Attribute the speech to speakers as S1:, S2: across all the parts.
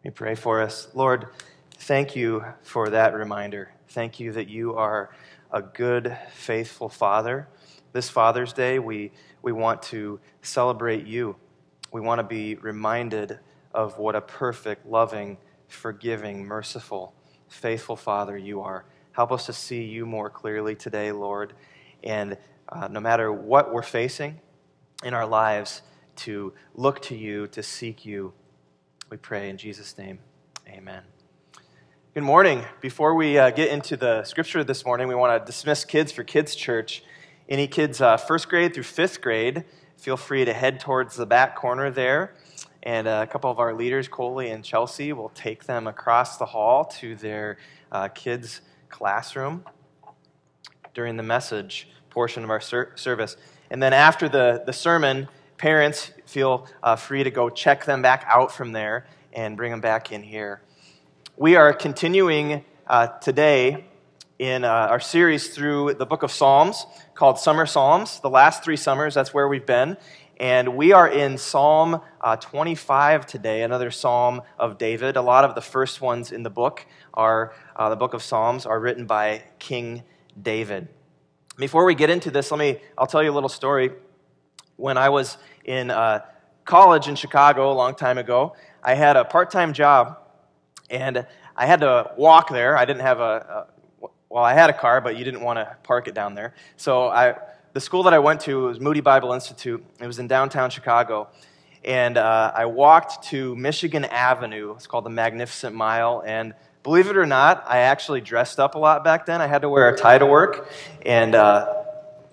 S1: Let me pray for us. Lord, thank you for that reminder. Thank you that you are a good, faithful Father. This Father's Day, we want to celebrate you. We want to be reminded of what a perfect, loving, forgiving, merciful, faithful Father you are. Help us to see you more clearly today, Lord. And no matter what we're facing in our lives, to look to you, to seek you. We pray in Jesus' name, amen. Good morning. Before we get into the scripture this morning, we want to dismiss kids for Kids Church. Any kids first grade through fifth grade, feel free to head towards the back corner there. And a couple of our leaders, Coley and Chelsea, will take them across the hall to their kids' classroom during the message portion of our service. And then after the sermon, parents feel free to go check them back out from there and bring them back in here. We are continuing today in our series through the book of Psalms called Summer Psalms. The last 3 summers, that's where we've been. And we are in Psalm 25 today, another Psalm of David. A lot of the first ones in the book the book of Psalms are written by King David. Before we get into this, I'll tell you a little story. When I was in college in Chicago a long time ago, I had a part-time job, and I had to walk there. I didn't have I had a car, but you didn't want to park it down there. So the school that I went to was Moody Bible Institute. It was in downtown Chicago, and I walked to Michigan Avenue. It's called the Magnificent Mile, and believe it or not, I actually dressed up a lot back then. I had to wear a tie to work, and there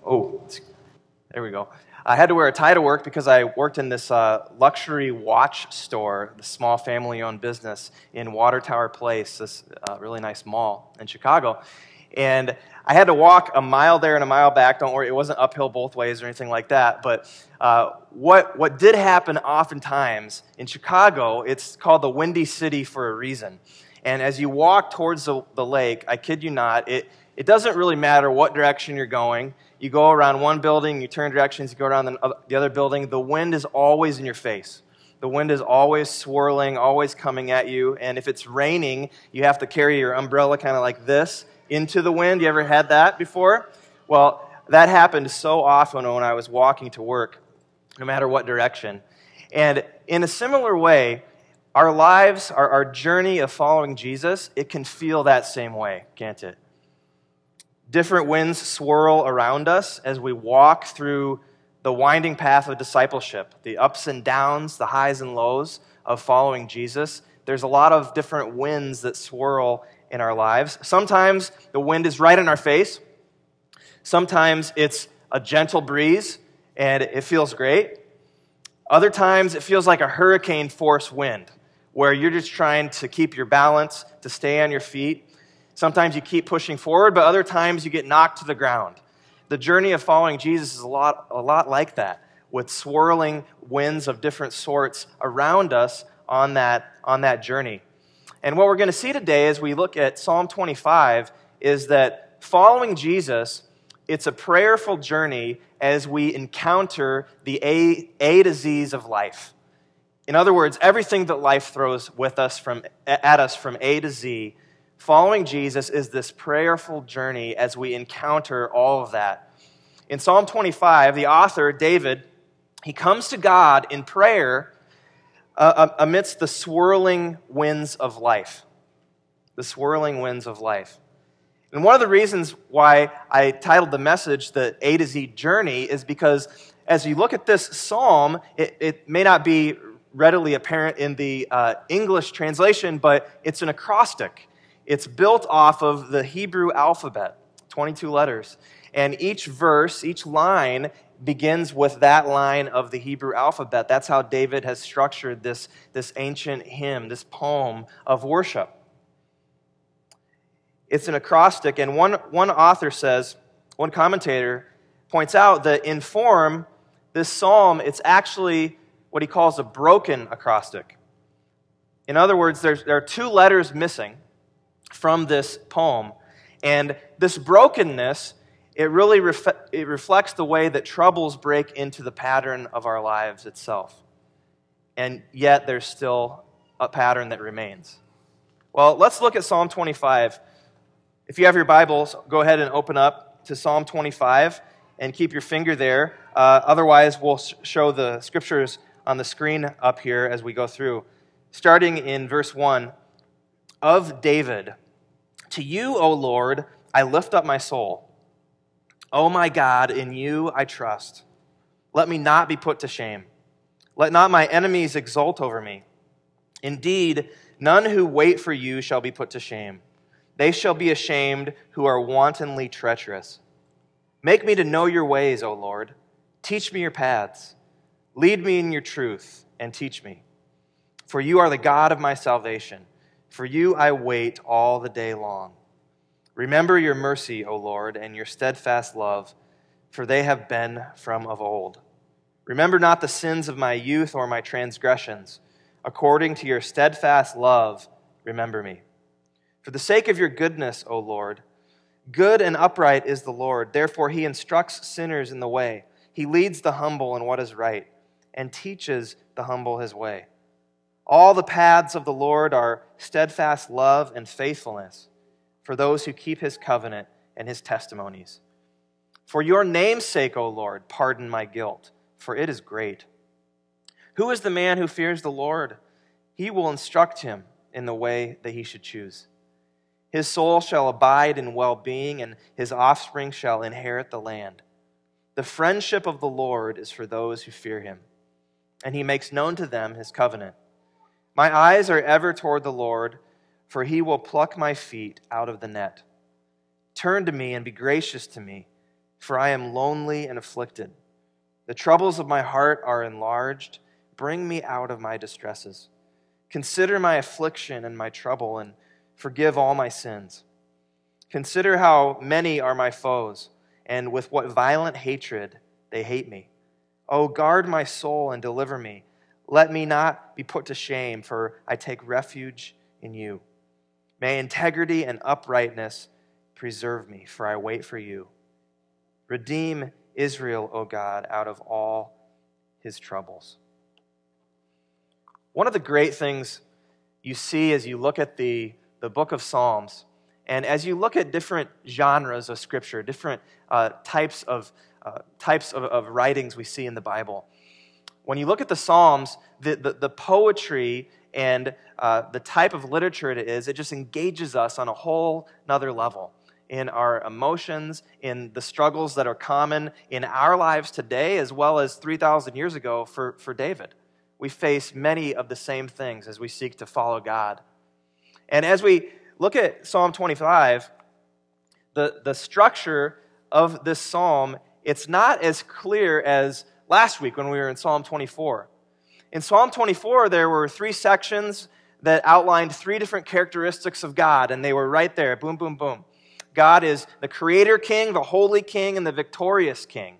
S1: we go. I had to wear a tie to work because I worked in this luxury watch store, the small family-owned business in Water Tower Place, this really nice mall in Chicago. And I had to walk a mile there and a mile back. Don't worry, it wasn't uphill both ways or anything like that. But what did happen oftentimes in Chicago, it's called the Windy City for a reason. And as you walk towards the lake, I kid you not, it doesn't really matter what direction you're going. You go around one building, you turn directions, you go around the other building. The wind is always in your face. The wind is always swirling, always coming at you. And if it's raining, you have to carry your umbrella kind of like this into the wind. You ever had that before? Well, that happened so often when I was walking to work, no matter what direction. And in a similar way, our lives, our journey of following Jesus, it can feel that same way, can't it? Different winds swirl around us as we walk through the winding path of discipleship, the ups and downs, the highs and lows of following Jesus. There's a lot of different winds that swirl in our lives. Sometimes the wind is right in our face. Sometimes it's a gentle breeze and it feels great. Other times it feels like a hurricane force wind where you're just trying to keep your balance, to stay on your feet. Sometimes you keep pushing forward, but other times you get knocked to the ground. The journey of following Jesus is a lot like that, with swirling winds of different sorts around us on that journey. And what we're going to see today as we look at Psalm 25 is that following Jesus, it's a prayerful journey as we encounter the A to Z's of life. In other words, everything that life throws at us from A to Z, following Jesus is this prayerful journey as we encounter all of that. In Psalm 25, the author, David, he comes to God in prayer amidst the swirling winds of life. The swirling winds of life. And one of the reasons why I titled the message the A to Z journey is because as you look at this psalm, it may not be readily apparent in the English translation, but it's an acrostic. It's built off of the Hebrew alphabet, 22 letters. And each verse, each line, begins with that line of the Hebrew alphabet. That's how David has structured this ancient hymn, this poem of worship. It's an acrostic, and one commentator points out that in form, this psalm, it's actually what he calls a broken acrostic. In other words, there are 2 letters missing from this poem. And this brokenness, it really reflects the way that troubles break into the pattern of our lives itself. And yet there's still a pattern that remains. Well, let's look at Psalm 25. If you have your Bibles, go ahead and open up to Psalm 25 and keep your finger there. Otherwise, we'll show the scriptures on the screen up here as we go through. Starting in verse 1, of David, to you, O Lord, I lift up my soul. O my God, in you I trust. Let me not be put to shame. Let not my enemies exult over me. Indeed, none who wait for you shall be put to shame. They shall be ashamed who are wantonly treacherous. Make me to know your ways, O Lord. Teach me your paths. Lead me in your truth and teach me. For you are the God of my salvation. For you I wait all the day long. Remember your mercy, O Lord, and your steadfast love, for they have been from of old. Remember not the sins of my youth or my transgressions. According to your steadfast love, remember me. For the sake of your goodness, O Lord, good and upright is the Lord. Therefore he instructs sinners in the way. He leads the humble in what is right, and teaches the humble his way. All the paths of the Lord are steadfast love and faithfulness for those who keep his covenant and his testimonies. For your name's sake, O Lord, pardon my guilt, for it is great. Who is the man who fears the Lord? He will instruct him in the way that he should choose. His soul shall abide in well-being, and his offspring shall inherit the land. The friendship of the Lord is for those who fear him, and he makes known to them his covenant. My eyes are ever toward the Lord, for he will pluck my feet out of the net. Turn to me and be gracious to me, for I am lonely and afflicted. The troubles of my heart are enlarged. Bring me out of my distresses. Consider my affliction and my trouble, and forgive all my sins. Consider how many are my foes, and with what violent hatred they hate me. O guard my soul and deliver me. Let me not be put to shame, for I take refuge in you. May integrity and uprightness preserve me, for I wait for you. Redeem Israel, O God, out of all his troubles. One of the great things you see as you look at the book of Psalms, and as you look at different genres of Scripture, different types of writings we see in the Bible, when you look at the Psalms, the poetry and the type of literature it is, it just engages us on a whole nother level in our emotions, in the struggles that are common in our lives today, as well as 3,000 years ago for David. We face many of the same things as we seek to follow God. And as we look at Psalm 25, the structure of this psalm, it's not as clear as last week when we were in Psalm 24. In Psalm 24, there were 3 sections that outlined 3 different characteristics of God, and they were right there, boom, boom, boom. God is the creator king, the holy king, and the victorious king.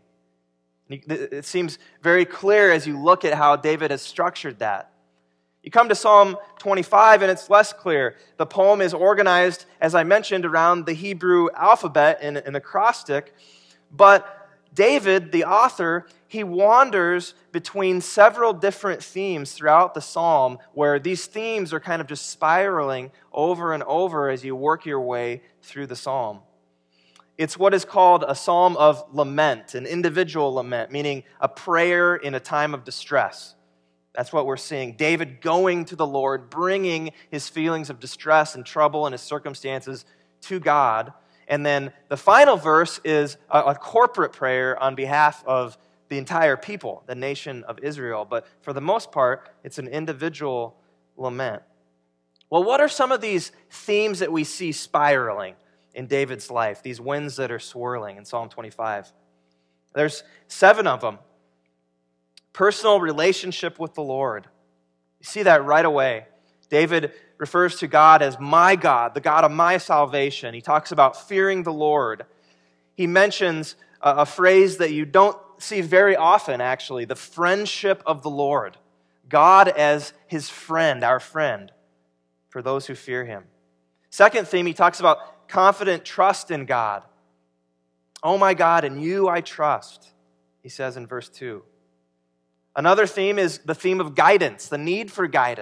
S1: It seems very clear as you look at how David has structured that. You come to Psalm 25, and it's less clear. The poem is organized, as I mentioned, around the Hebrew alphabet in an acrostic, but David, the author, he wanders between several different themes throughout the psalm, where these themes are kind of just spiraling over and over as you work your way through the psalm. It's what is called a psalm of lament, an individual lament, meaning a prayer in a time of distress. That's what we're seeing. David going to the Lord, bringing his feelings of distress and trouble and his circumstances to God. And then the final verse is a corporate prayer on behalf of the entire people, the nation of Israel. But for the most part, it's an individual lament. Well, what are some of these themes that we see spiraling in David's life, these winds that are swirling in Psalm 25? There's 7 of them. Personal relationship with the Lord. You see that right away. David refers to God as my God, the God of my salvation. He talks about fearing the Lord. He mentions a phrase that you don't see very often, actually, the friendship of the Lord. God as his friend, our friend, for those who fear him. Second theme, he talks about confident trust in God. Oh my God, in you I trust, he says in verse 2. Another theme is the theme of guidance, the need for guidance.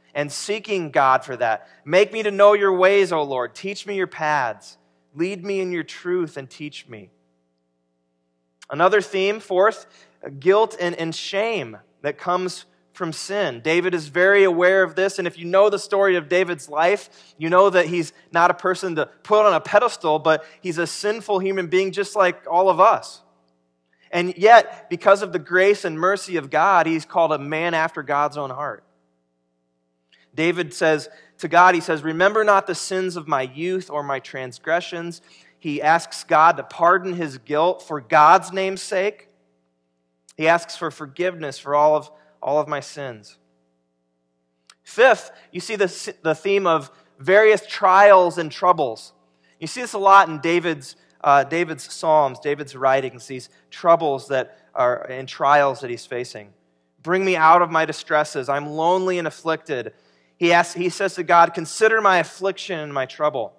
S1: and seeking God for that. Make me to know your ways, O Lord. Teach me your paths. Lead me in your truth and teach me. Another theme, fourth, guilt and shame that comes from sin. David is very aware of this, and if you know the story of David's life, you know that he's not a person to put on a pedestal, but he's a sinful human being just like all of us. And yet, because of the grace and mercy of God, he's called a man after God's own heart. David says to God, he says, remember not the sins of my youth or my transgressions. He asks God to pardon his guilt for God's name's sake. He asks for forgiveness for all of my sins. Fifth, you see the theme of various trials and troubles. You see this a lot in David's Psalms, David's writings, these troubles that are and trials that he's facing. Bring me out of my distresses. I'm lonely and afflicted. He says to God, consider my affliction and my trouble.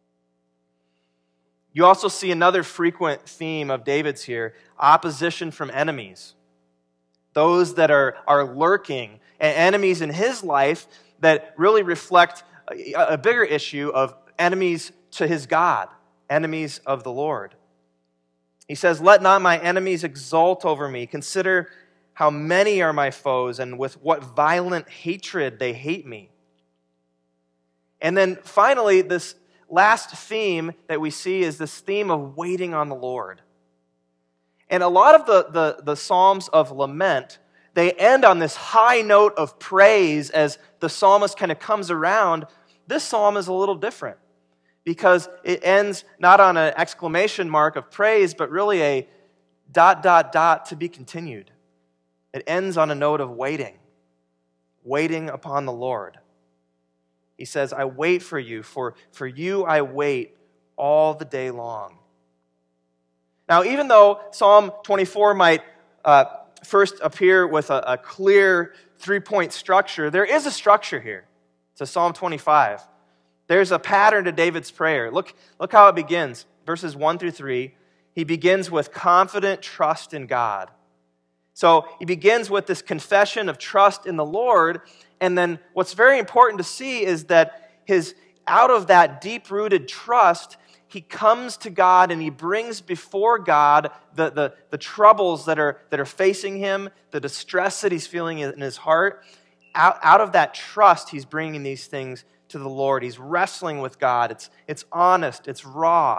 S1: You also see another frequent theme of David's here, opposition from enemies. Those that are lurking, and enemies in his life that really reflect a bigger issue of enemies to his God, enemies of the Lord. He says, let not my enemies exult over me. Consider how many are my foes, and with what violent hatred they hate me. And then finally, this last theme that we see is this theme of waiting on the Lord. And a lot of the Psalms of lament, they end on this high note of praise as the psalmist kind of comes around. This psalm is a little different because it ends not on an exclamation mark of praise, but really a ... to be continued. It ends on a note of waiting upon the Lord. He says, I wait for you, for you I wait all the day long. Now, even though Psalm 24 might first appear with a clear three-point structure, there is a structure here to Psalm 25. There's a pattern to David's prayer. Look how it begins. Verses 1 through 3, he begins with confident trust in God. So he begins with this confession of trust in the Lord, and then what's very important to see is that out of that deep-rooted trust, he comes to God and he brings before God the troubles that are facing him, the distress that he's feeling in his heart. Out of that trust, he's bringing these things to the Lord. He's wrestling with God. It's honest. It's raw.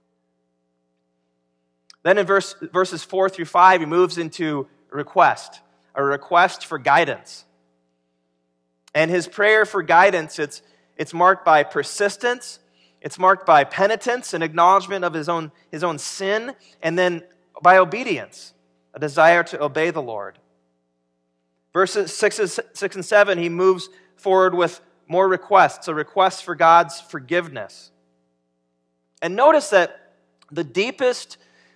S1: Then in verses 4 through 5, he moves into a request for guidance. And his prayer for guidance, it's marked by persistence, it's marked by penitence, an acknowledgement of his own sin, and then by obedience, a desire to obey the Lord. Verses 6 and 7, he moves forward with more requests, a request for God's forgiveness. And notice that the deepest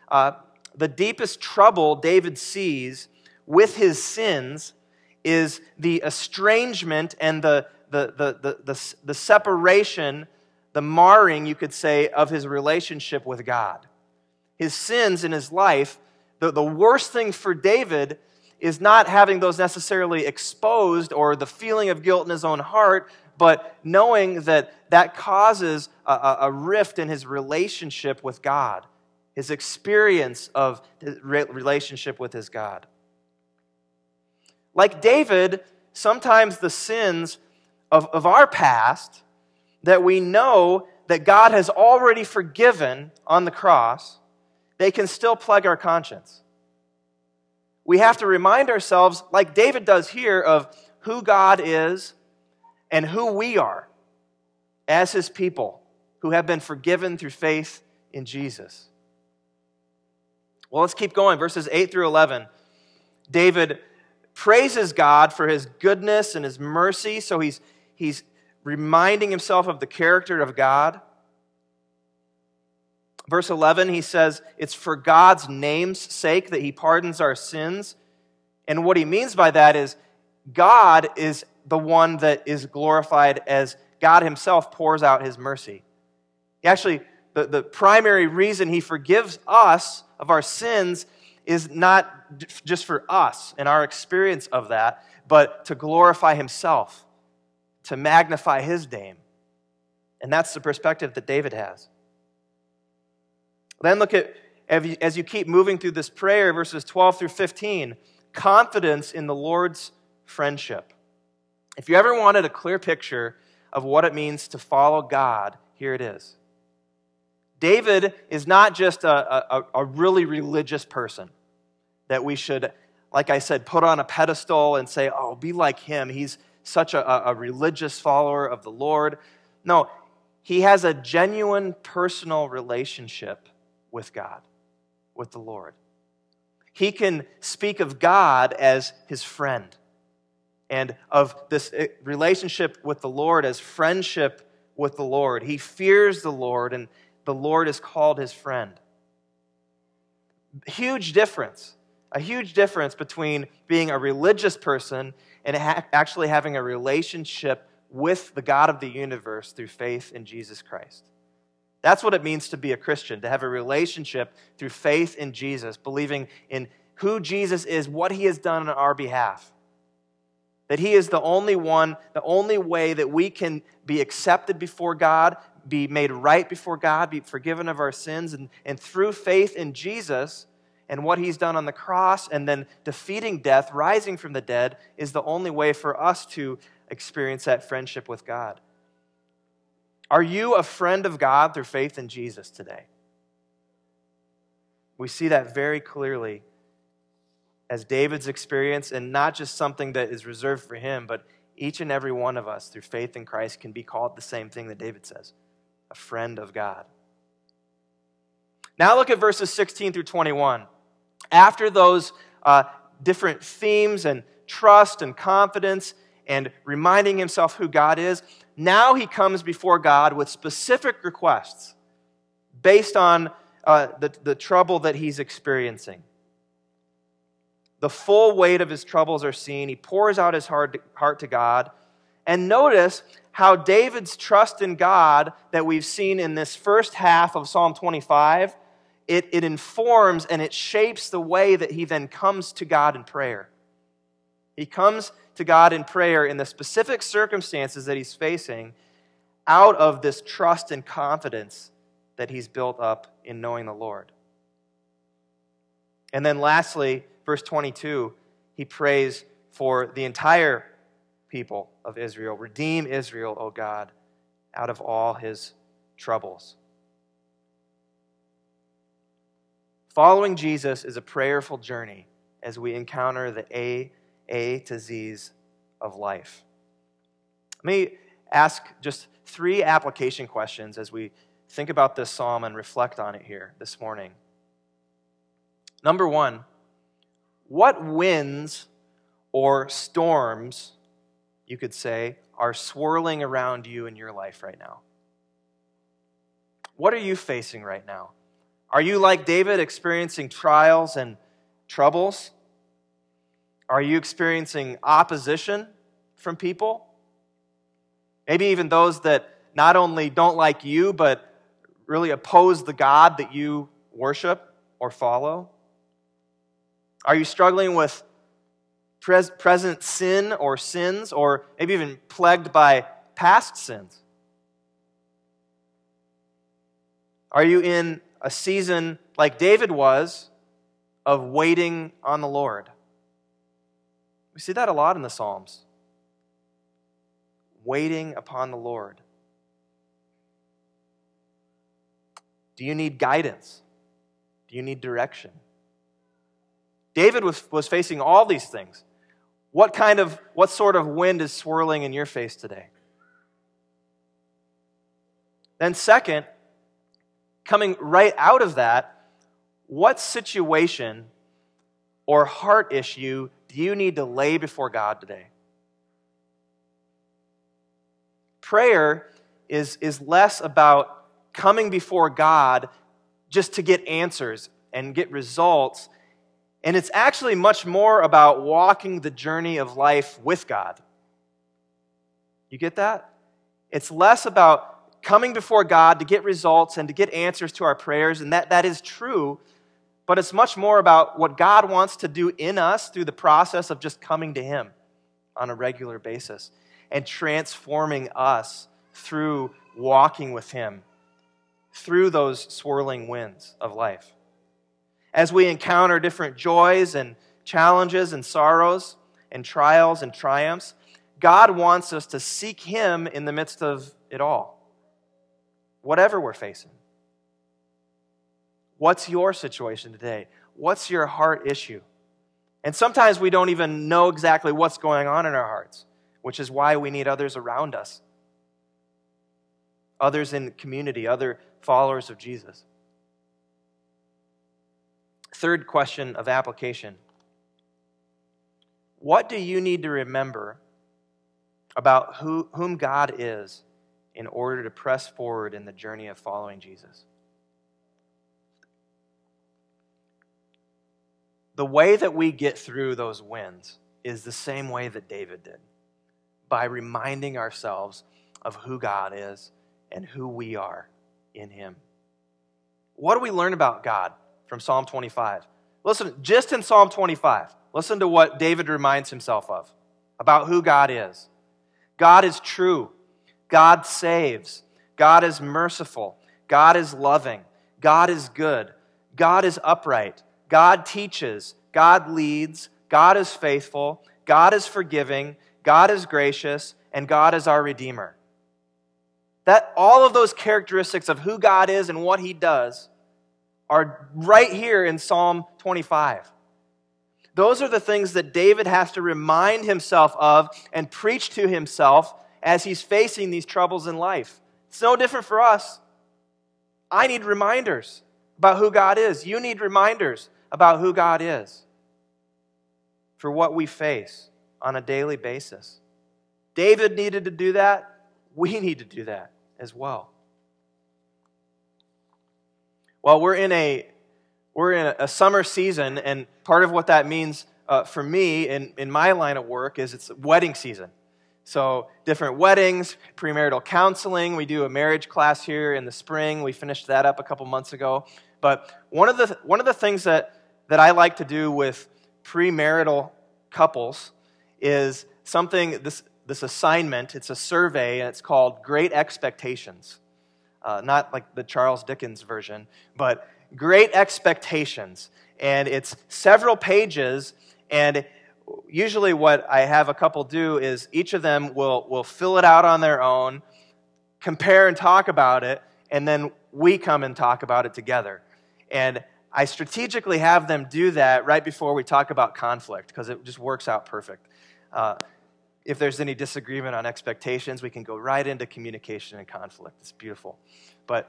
S1: trouble David sees with his sins is the estrangement and the separation, the marring, you could say, of his relationship with God. His sins in his life, the worst thing for David is not having those necessarily exposed or the feeling of guilt in his own heart, but knowing that causes a rift in his relationship with God, his experience of his relationship with his God. Like David, sometimes the sins of our past that we know that God has already forgiven on the cross, they can still plague our conscience. We have to remind ourselves, like David does here, of who God is and who we are as his people who have been forgiven through faith in Jesus. Well, let's keep going. Verses 8 through 11. David praises God for his goodness and his mercy, so he's reminding himself of the character of God. Verse 11, he says, it's for God's name's sake that he pardons our sins. And what he means by that is God is the one that is glorified as God himself pours out his mercy. Actually, the primary reason he forgives us of our sins is not just for us and our experience of that, but to glorify himself. to magnify his name. And that's the perspective that David has. Then look at, as you keep moving through this prayer, verses 12 through 15, confidence in the Lord's friendship. If you ever wanted a clear picture of what it means to follow God, here it is. David is not just a really religious person that we should, like I said, put on a pedestal and say, oh, be like him. He's such a religious follower of the Lord. No, he has a genuine personal relationship with God, with the Lord. He can speak of God as his friend and of this relationship with the Lord as friendship with the Lord. He fears the Lord, and the Lord is called his friend. Huge difference. A huge difference between being a religious person and actually having a relationship with the God of the universe through faith in Jesus Christ. That's what it means to be a Christian, to have a relationship through faith in Jesus, believing in who Jesus is, what he has done on our behalf. That he is the only one, the only way that we can be accepted before God, be made right before God, be forgiven of our sins, and through faith in Jesus and what he's done on the cross, and then defeating death, rising from the dead, is the only way for us to experience that friendship with God. Are you a friend of God through faith in Jesus today? We see that very clearly as David's experience, and not just something that is reserved for him, but each and every one of us through faith in Christ can be called the same thing that David says, a friend of God. Now look at verses 16 through 21. After those different themes and trust and confidence and reminding himself who God is, now he comes before God with specific requests based on the trouble that he's experiencing. The full weight of his troubles are seen. He pours out his heart to God. And notice how David's trust in God that we've seen in this first half of Psalm 25, it informs and it shapes the way that he then comes to God in prayer. He comes to God in prayer in the specific circumstances that he's facing out of this trust and confidence that he's built up in knowing the Lord. And then lastly, verse 22, he prays for the entire people of Israel. Redeem Israel, O God, out of all his troubles. Following Jesus is a prayerful journey as we encounter the A to Z's of life. Let me ask just 3 application questions as we think about this psalm and reflect on it here this morning. Number 1, what winds or storms, you could say, are swirling around you in your life right now? What are you facing right now? Are you like David, experiencing trials and troubles? Are you experiencing opposition from people? Maybe even those that not only don't like you, but really oppose the God that you worship or follow? Are you struggling with present sin or sins, or maybe even plagued by past sins? Are you in a season like David was of waiting on the Lord? We see that a lot in the Psalms. Waiting upon the Lord. Do you need guidance? Do you need direction? David was facing all these things. What sort of wind is swirling in your face today? Then second, coming right out of that, what situation or heart issue do you need to lay before God today? Prayer is less about coming before God just to get answers and get results, and it's actually much more about walking the journey of life with God. You get that? It's less about coming before God to get results and to get answers to our prayers, and that is true, but it's much more about what God wants to do in us through the process of just coming to Him on a regular basis. and transforming us through walking with him, through those swirling winds of life. As we encounter different joys and challenges and sorrows and trials and triumphs, God wants us to seek him in the midst of it all, whatever we're facing. What's your situation today? What's your heart issue? And sometimes we don't even know exactly what's going on in our hearts, which is why we need others around us, others in community, other followers of Jesus. Third question of application. What do you need to remember about whom God is in order to press forward in the journey of following Jesus? The way that we get through those winds is the same way that David did, by reminding ourselves of who God is and who we are in him. What do we learn about God from Psalm 25? Listen, just in Psalm 25, listen to what David reminds himself of about who God is. God is true. God saves. God is merciful. God is loving. God is good. God is upright. God teaches. God leads. God is faithful. God is forgiving. God is gracious. And God is our Redeemer. That all of those characteristics of who God is and what he does are right here in Psalm 25. Those are the things that David has to remind himself of and preach to himself as he's facing these troubles in life. It's no different for us. I need reminders about who God is. You need reminders about who God is for what we face on a daily basis. David needed to do that. We need to do that as well. Well, we're in a summer season, and part of what that means for me in my line of work is it's wedding season. So different weddings, premarital counseling. We do a marriage class here in the spring. We finished that up a couple months ago. But one of the things that I like to do with premarital couples is something, this assignment. It's a survey, and it's called Great Expectations. Not like the Charles Dickens version, but Great Expectations. And it's several pages, and usually what I have a couple do is each of them will fill it out on their own, compare and talk about it, and then we come and talk about it together. And I strategically have them do that right before we talk about conflict, because it just works out perfect. If there's any disagreement on expectations, we can go right into communication and conflict. It's beautiful. But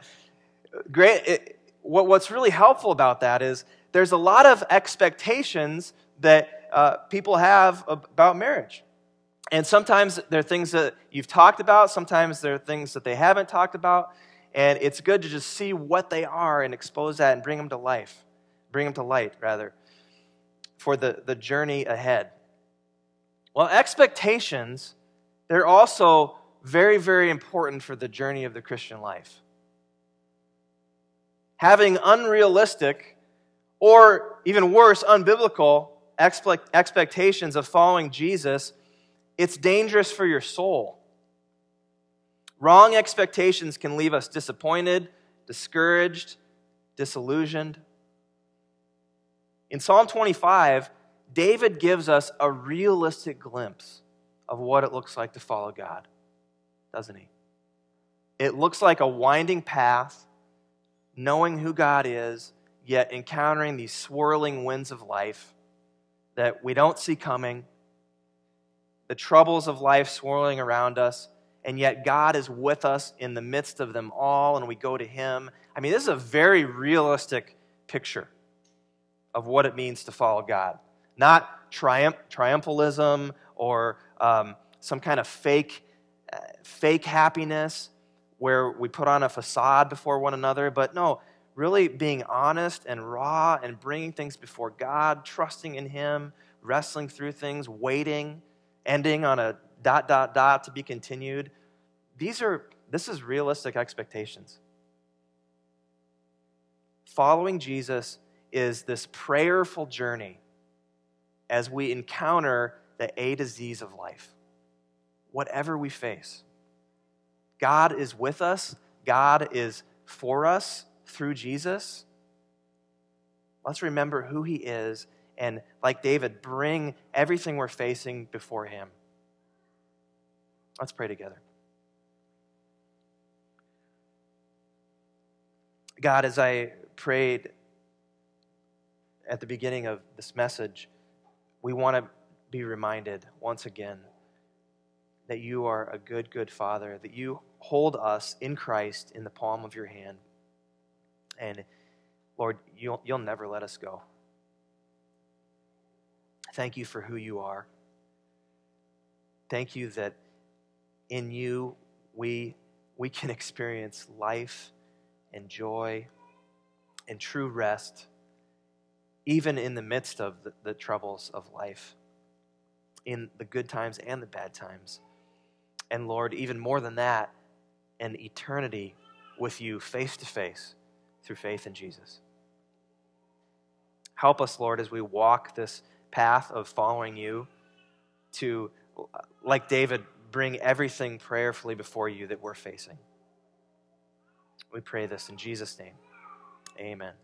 S1: what's really helpful about that is there's a lot of expectations that people have about marriage. And sometimes there are things that you've talked about. Sometimes there are things that they haven't talked about. And it's good to just see what they are and expose that and bring them to life. Bring them to light, rather, for the journey ahead. Well, expectations, they're also very, very important for the journey of the Christian life. Having unrealistic, or even worse, unbiblical expectations of following Jesus, it's dangerous for your soul. Wrong expectations can leave us disappointed, discouraged, disillusioned. In Psalm 25, David gives us a realistic glimpse of what it looks like to follow God, doesn't he? It looks like a winding path, knowing who God is, yet encountering these swirling winds of life that we don't see coming, the troubles of life swirling around us, and yet God is with us in the midst of them all, and we go to him. I mean, this is a very realistic picture of what it means to follow God. Not triumphalism or some kind of fake happiness where we put on a facade before one another, but no, really being honest and raw and bringing things before God, trusting in him, wrestling through things, waiting, ending on a ... to be continued. This is realistic expectations. Following Jesus is this prayerful journey as we encounter the A to Z's of life. whatever we face. God is with us. God is for us through Jesus. Let's remember who he is and, like David, bring everything we're facing before him. Let's pray together. God, as I prayed at the beginning of this message, we want to be reminded once again that you are a good, good Father, that you hold us in Christ in the palm of your hand. And Lord, you'll never let us go. Thank you for who you are. Thank you that in you we can experience life and joy and true rest, even in the midst of the troubles of life, in the good times and the bad times. And Lord, even more than that, an eternity with you face to face through faith in Jesus. Help us, Lord, as we walk this path of following you to, like David, bring everything prayerfully before you that we're facing. We pray this in Jesus' name. Amen.